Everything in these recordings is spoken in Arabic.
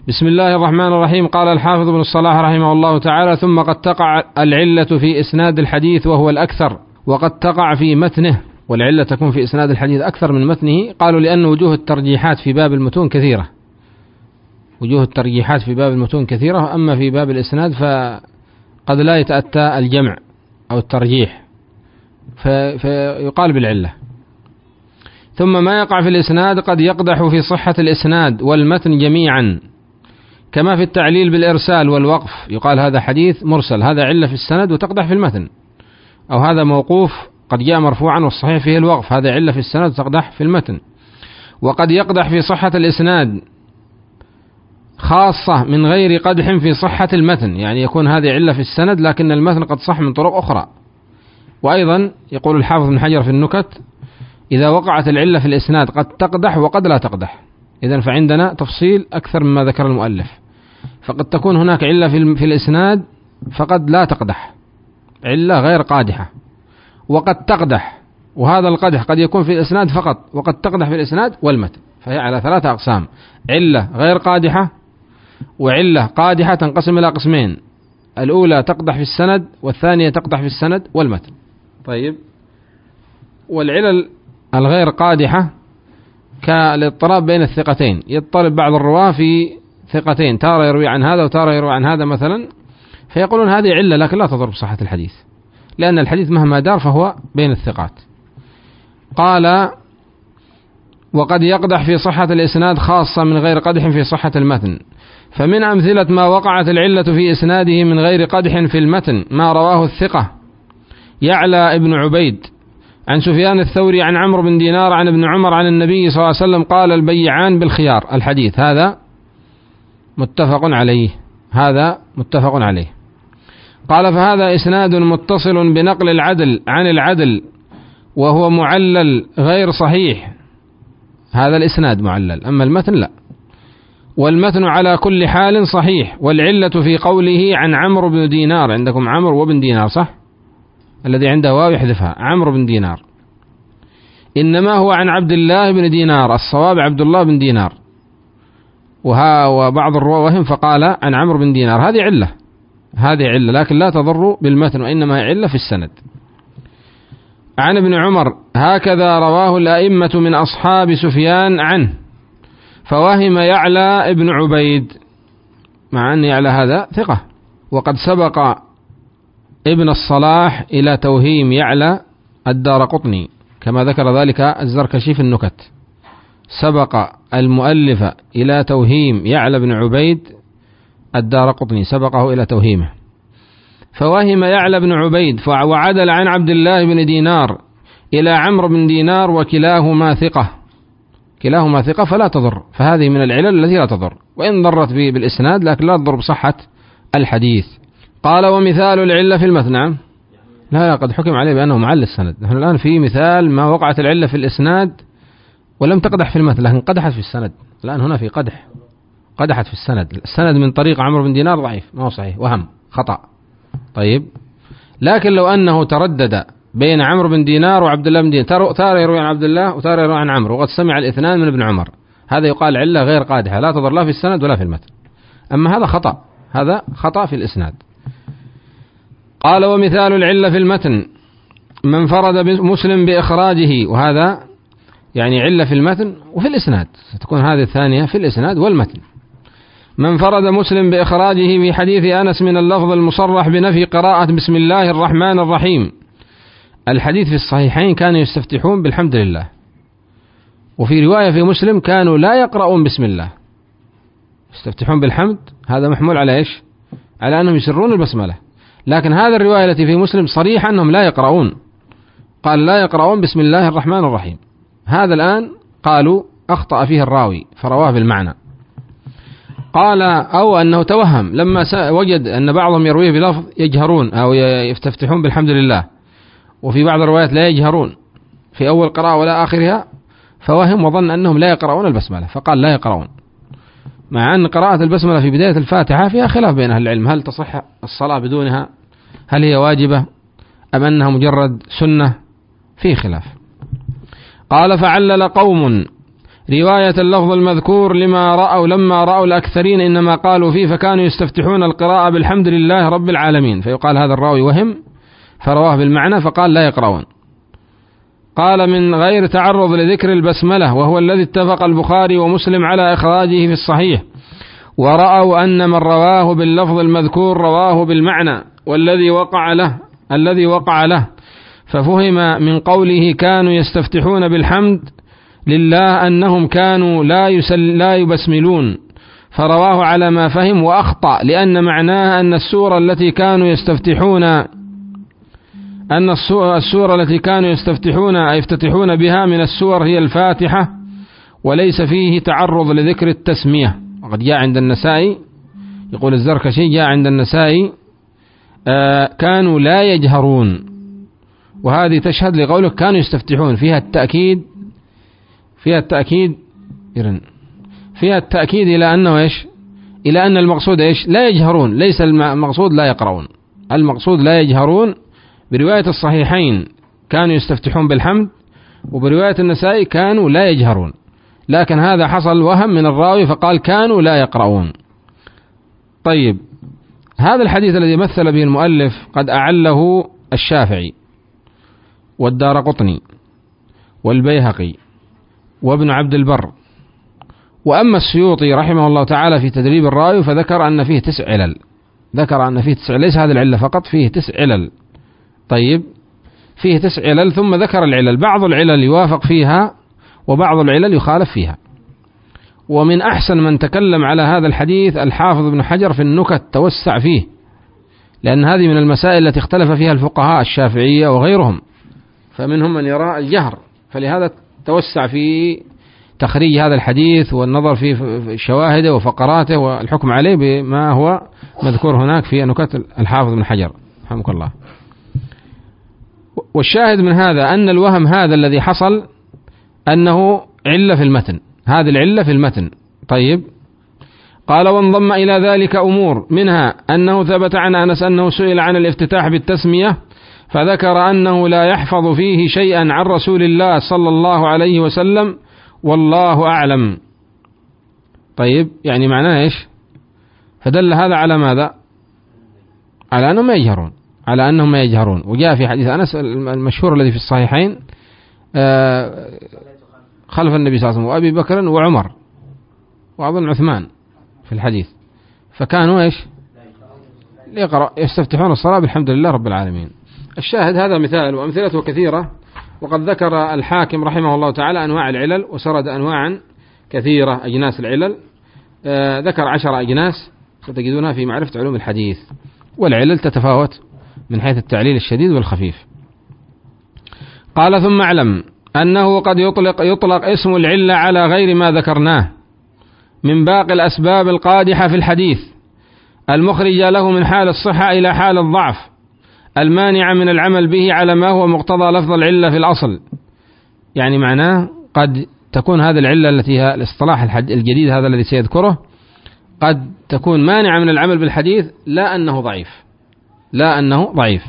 بسم الله الرحمن الرحيم. قال الحافظ ابن الصلاح رحمه الله تعالى: ثم قد تقع العلة في إسناد الحديث وهو الأكثر، وقد تقع في متنه، والعلة تكون في إسناد الحديث أكثر من متنه. قالوا لأن وجوه الترجيحات في باب المتون كثيرة، وجوه الترجيحات في باب المتون كثيرة، أما في باب الإسناد فقد لا يتأتى الجمع أو الترجيح، فيقال بالعلة. ثم ما يقع في الإسناد قد يقدح في صحة الإسناد والمتن جميعا، كما في التعليل بالإرسال والوقف، يقال هذا حديث مرسل، هذا علة في السند وتقدح في المتن، أو هذا موقوف قد جاء مرفوعا والصحيح فيه الوقف، هذا علة في السند وتقدح في المتن. وقد يقدح في صحة الإسناد خاصة من غير قدح في صحة المتن، يعني يكون هذه علة في السند لكن المتن قد صح من طرق أخرى. وأيضا يقول الحافظ بن حجر في النكت: إذا وقعت العلة في الإسناد قد تقدح وقد لا تقدح. إذن فعندنا تفصيل أكثر مما ذكر المؤلف، فقد تكون هناك علة في الإسناد فقد لا تقدح، علة غير قادحة، وقد تقدح، وهذا القدح قد يكون في الإسناد فقط، وقد تقدح في الإسناد والمتن، فهي على 3 أقسام: علة غير قادحة، وعلة قادحة تنقسم إلى قسمين: الأولى تقدح في السند، والثانية تقدح في السند والمتن. طيب، والعلل الغير قادحة كالاضطراب بين الثقتين، يضطرب بعض الرواة في ثقتين، تارة يروي عن هذا وتارة يروي عن هذا مثلا، فيقولون هذه علة لكن لا تضر بصحة الحديث، لأن الحديث مهما دار فهو بين الثقات. قال: وقد يقدح في صحة الإسناد خاصة من غير قدح في صحة المتن. فمن أمثلة ما وقعت العلة في إسناده من غير قدح في المتن ما رواه الثقة يعلى ابن عبيد عن سفيان الثوري عن عمرو بن دينار عن ابن عمر عن النبي صلى الله عليه وسلم قال: البيعان بالخيار. الحديث هذا متفق عليه، هذا متفق عليه. قال: فهذا إسناد متصل بنقل العدل عن العدل، وهو معلل غير صحيح، هذا الإسناد معلل، أما المتن لا. والمتن على كل حال صحيح، والعلة في قوله عن عمرو بن دينار، عندكم عمرو وبن دينار صح؟ الذي عنده واو يحذفها، عمرو بن دينار، إنما هو عن عبد الله بن دينار، الصواب عبد الله بن دينار، وبعض الرواة وهم فقال عن عمرو بن دينار. هذه علة، هذه علة لكن لا تضر بالمتن، وإنما هي علة في السند. عن ابن عمر: هكذا رواه الأئمة من أصحاب سفيان عنه، فوهم يعلى ابن عبيد، مع أن يعلى هذا ثقة، وقد سبق ابن الصلاح إلى توهيم يعلى الدارقطني كما ذكر ذلك الزركشي في النكت، سبق المؤلف إلى توهيم يعلى بن عبيد الدارقطني، سبقه إلى توهيمه، فوهم يعلى بن عبيد وعدل عن عبد الله بن دينار إلى عمرو بن دينار، وكلاهما ثقة، كلاهما ثقة فلا تضر، فهذه من العلل التي لا تضر، وإن ضرت بالإسناد لكن لا تضر بصحة الحديث. قال: ومثال العلة في المتن، لا قد حكم عليه بأنه معل السند. نحن الآن في مثال ما وقعت العلة في الإسناد ولم تقدح في المتن لكن قدحت في السند. الآن هنا في قدح، قدحت في السند، السند من طريق عمرو بن دينار ضعيف، ما هو صحيح، وهم خطأ. طيب، لكن لو أنه تردد بين عمرو بن دينار وعبد الله بن دينار، تارة يروي عن عبد الله وتارة يروي عن عمرو، وقد سمع الاثنان من ابن عمر، هذا يقال علة غير قادحة لا تضر لا في السند ولا في المتن. أما هذا خطأ، هذا خطأ في الإسناد. قال: ومثال العلة في المتن من فرد مسلم بإخراجه، وهذا يعني علة في المتن وفي الإسناد، ستكون هذه الثانية في الإسناد والمتن. من فرد مسلم بإخراجه في حديث أنس من اللفظ المصرح بنفي قراءة بسم الله الرحمن الرحيم. الحديث في الصحيحين كانوا يستفتحون بالحمد لله، وفي رواية في مسلم كانوا لا يقرؤون بسم الله، يستفتحون بالحمد، هذا محمول على إيش؟ على أنهم يسرون البسملة. لكن هذا الرواية التي في مسلم صريحة أنهم لا يقرؤون، قال لا يقرؤون بسم الله الرحمن الرحيم. هذا الآن قالوا أخطأ فيه الراوي فرواه بالمعنى. قال: أو أنه توهم لما وجد أن بعضهم يرويه بلفظ يجهرون أو يستفتحون بالحمد لله، وفي بعض الروايات لا يجهرون في أول قراءة ولا آخرها، فوهم وظن أنهم لا يقرؤون البسملة فقال لا يقرؤون، مع أن قراءة البسملة في بداية الفاتحة فيها خلاف بين أهل العلم، هل تصح الصلاة بدونها؟ هل هي واجبة أم أنها مجرد سنة؟ فيه خلاف. قال: فعلل قوم رواية اللفظ المذكور لما رأوا الأكثرين إنما قالوا فيه فكانوا يستفتحون القراءة بالحمد لله رب العالمين، فيقال هذا الراوي وهم فرواه بالمعنى فقال لا يقرؤون. قال من غير تعرض لذكر البسملة، وهو الذي اتفق البخاري ومسلم على إخراجه في الصحيح، ورأوا أن من رواه باللفظ المذكور رواه بالمعنى الذي وقع له، ففهم من قوله كانوا يستفتحون بالحمد لله أنهم كانوا لا يبسملون، فرواه على ما فهم وأخطأ، لأن معناه أن السورة التي كانوا يفتتحون بها من السور هي الفاتحة، وليس فيه تعرض لذكر التسمية. وقد جاء عند النسائي، يقول الزركشي جاء عند النسائي كانوا لا يجهرون، وهذه تشهد لقولك كانوا يستفتحون، فيها التأكيد إلى أنه إيش؟ إلى أن المقصود إيش؟ لا يجهرون، ليس المقصود لا يقرؤون، المقصود لا يجهرون. برواية الصحيحين كانوا يستفتحون بالحمد، وبرواية النسائي كانوا لا يجهرون، لكن هذا حصل وهم من الراوي فقال كانوا لا يقرؤون. طيب، هذا الحديث الذي مثل به المؤلف قد أعله الشافعي والدارقطني والبيهقي وابن عبد البر، وأما السيوطي رحمه الله تعالى في تدريب الراوي فذكر أن فيه 9 علل، ليس هذه العلة فقط، فيه 9 علل. طيب، فيه 9 علل، ثم ذكر العلل، بعض العلل يوافق فيها وبعض العلل يخالف فيها. ومن أحسن من تكلم على هذا الحديث الحافظ ابن حجر في النكت، توسع فيه، لأن هذه من المسائل التي اختلف فيها الفقهاء الشافعية وغيرهم، فمنهم من يرى الجهر، فلهذا توسع في تخريج هذا الحديث والنظر في شواهده وفقراته والحكم عليه بما هو مذكور هناك في نكت الحافظ ابن حجر رحمه الله. والشاهد من هذا أن الوهم هذا الذي حصل أنه علة في المتن، هذه العلة في المتن. طيب، قال وانضم إلى ذلك أمور، منها أنه ثبت عن أنس أنه سئل عن الافتتاح بالتسمية فذكر أنه لا يحفظ فيه شيئا عن رسول الله صلى الله عليه وسلم والله أعلم. طيب، يعني معناه إيش؟ فدل هذا على ماذا؟ على أنهم ما يجهرون. وجاء في حديث أنس المشهور الذي في الصحيحين خلف النبي صلى الله عليه وسلم وأبي بكر وعمر وأظن عثمان في الحديث، فكانوا إيش؟ يستفتحون الصلاة بالحمد لله رب العالمين. الشاهد هذا مثال، وأمثلته كثيرة، وقد ذكر الحاكم رحمه الله تعالى أنواع العلل، وسرد أنواعا كثيرة أجناس العلل، ذكر 10 أجناس ستجدونها في معرفة علوم الحديث. والعلل تتفاوت من حيث التعليل الشديد والخفيف. قال ثم اعلم أنه قد يطلق اسم العلة على غير ما ذكرناه من باقي الأسباب القادحة في الحديث، المخرجة له من حال الصحة إلى حال الضعف، المانعة من العمل به على ما هو مقتضى لفظ العلة في الأصل. يعني معناه قد تكون هذه العلة التي هي الاصطلاح الجديد هذا الذي سيذكره قد تكون مانعة من العمل بالحديث، لا أنه ضعيف.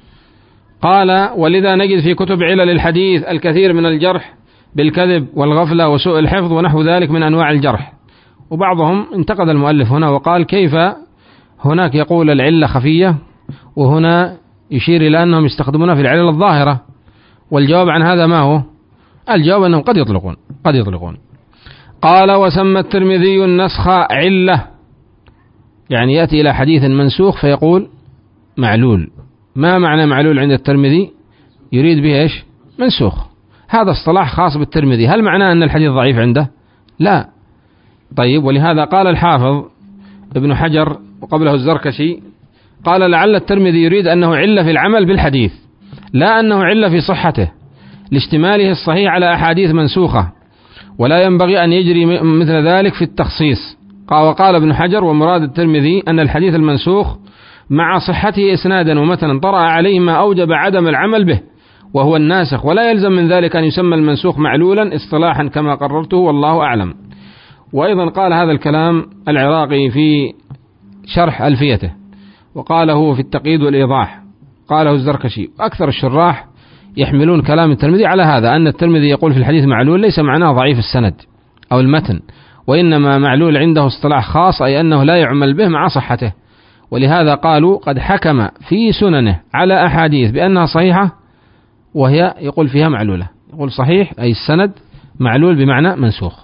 قال ولذا نجد في كتب علل الحديث الكثير من الجرح بالكذب والغفلة وسوء الحفظ ونحو ذلك من أنواع الجرح. وبعضهم انتقد المؤلف هنا وقال كيف هناك يقول العلة خفية وهنا يشير إلى أنهم يستخدمونها في العلل الظاهرة. والجواب عن هذا ما هو؟ الجواب أنهم قد يطلقون. قال وسمى الترمذي النسخ علة، يعني يأتي إلى حديث منسوخ فيقول معلول. ما معنى معلول عند الترمذي؟ يريد به إيش؟ منسوخ. هذا اصطلاح خاص بالترمذي. هل معناه أن الحديث ضعيف عنده؟ لا. طيب، ولهذا قال الحافظ ابن حجر وقبله الزركشي قال لعل الترمذي يريد أنه علة في العمل بالحديث، لا أنه علة في صحته، لاشتماله الصحيح على أحاديث منسوخة، ولا ينبغي أن يجري مثل ذلك في التخصيص. وقال ابن حجر ومراد الترمذي أن الحديث المنسوخ مع صحته إسنادا ومتنا طرأ عليه ما أوجب عدم العمل به وهو الناسخ، ولا يلزم من ذلك أن يسمى المنسوخ معلولا اصطلاحا كما قررته والله أعلم. وأيضا قال هذا الكلام العراقي في شرح ألفيته، وقاله في التقييد والإيضاح، قاله الزركشي. أكثر الشراح يحملون كلام الترمذي على هذا، أن الترمذي يقول في الحديث معلول ليس معناه ضعيف السند، أو المتن، وإنما معلول عنده اصطلاح خاص، أي أنه لا يعمل به مع صحته. ولهذا قالوا قد حكم في سننه على أحاديث بأنها صحيحة وهي يقول فيها معلولة، يقول صحيح أي السند، معلول بمعنى منسوخ.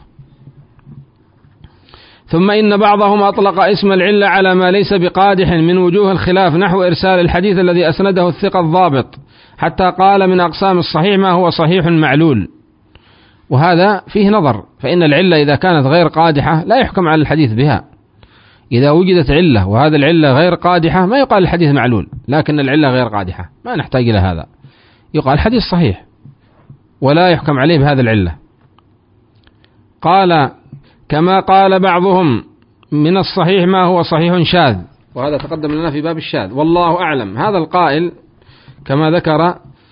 ثم إن بعضهم أطلق اسم العلة على ما ليس بقادح من وجوه الخلاف، نحو إرسال الحديث الذي أسنده الثقة الضابط، حتى قال من أقسام الصحيح ما هو صحيح معلول، وهذا فيه نظر، فإن العلة إذا كانت غير قادحة لا يحكم على الحديث بها. إذا وجدت علة وهذا العلة غير قادحة ما يقال الحديث معلول، لكن العلة غير قادحة ما نحتاج إلى هذا، يقال الحديث صحيح ولا يحكم عليه بهذا العلة. قال كما قال بعضهم من الصحيح ما هو صحيح شاذ، وهذا تقدم لنا في باب الشاذ، والله أعلم. هذا القائل كما ذكر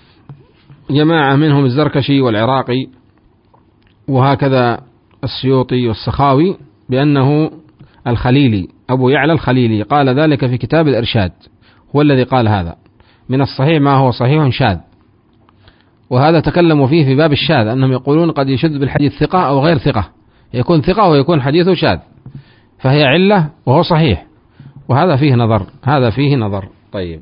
جماعة منهم الزركشي والعراقي وهكذا السيوطي والسخاوي بأنه الخليلي أبو يعلى الخليلي قال ذلك في كتاب الإرشاد، هو الذي قال هذا من الصحيح ما هو صحيح شاذ، وهذا تكلموا فيه في باب الشاذ، أنهم يقولون قد يشذ بالحديث ثقة أو غير ثقة، يكون ثقة ويكون حديثه شاذ، فهي علة وهو صحيح، وهذا فيه نظر، هذا فيه نظر. طيب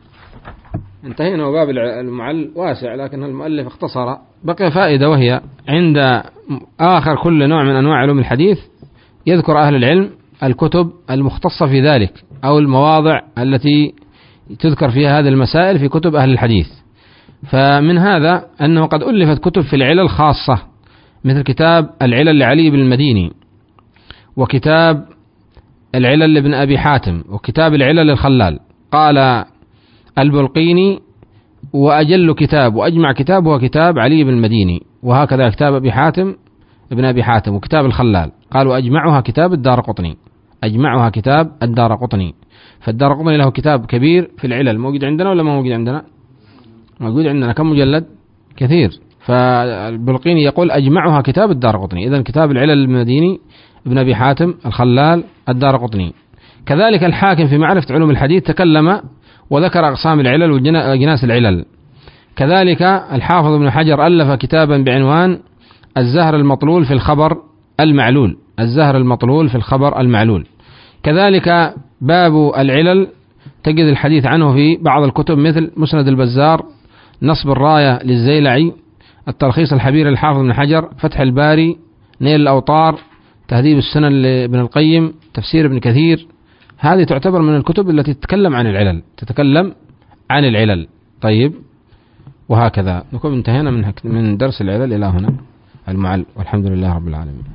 انتهينا، وباب المعل واسع لكن المؤلف اختصر. بقي فائدة، وهي عند آخر كل نوع من أنواع علوم الحديث يذكر أهل العلم الكتب المختصة في ذلك أو المواضع التي تذكر فيها هذه المسائل في كتب أهل الحديث. فمن هذا أنه قد ألفت كتب في العلل خاصة، مثل كتاب العلل لعلي بن المديني، وكتاب العلل لابن أبي حاتم، وكتاب العلل للخلال. قال البلقيني وأجل كتاب وأجمع كتاب هو كتاب علي بن المديني، وهكذا كتاب أبي حاتم ابن أبي حاتم، وكتاب الخلال. قالوا أجمعها كتاب الدارقطني، أجمعها كتاب الدارقطني. فالدارقطني له كتاب كبير في العلل، موجود عندنا ولا ما موجود عندنا؟ موجود عندنا. كم مجلد؟ كثير. فالبلقيني يقول أجمعها كتاب الدارقطني، إذن كتاب العلل المديني ابن أبي حاتم الخلال الدارقطني. كذلك الحاكم في معرفة علوم الحديث تكلم وذكر أقسام العلل وجناس العلل. كذلك الحافظ ابن حجر ألف كتابا بعنوان الزهر المطلول في الخبر المعلول، الزهر المطلول في الخبر المعلول. كذلك باب العلل تجد الحديث عنه في بعض الكتب، مثل مسند البزار، نصب الراية للزيلعي، التلخيص الحبير للحافظ ابن حجر، فتح الباري، نيل الأوطار، تهذيب السنن لابن القيم، تفسير ابن كثير. هذه تعتبر من الكتب التي تتكلم عن العلل، تتكلم عن العلل. طيب، وهكذا نكون انتهينا من درس العلل إلى هنا المعل، والحمد لله رب العالمين.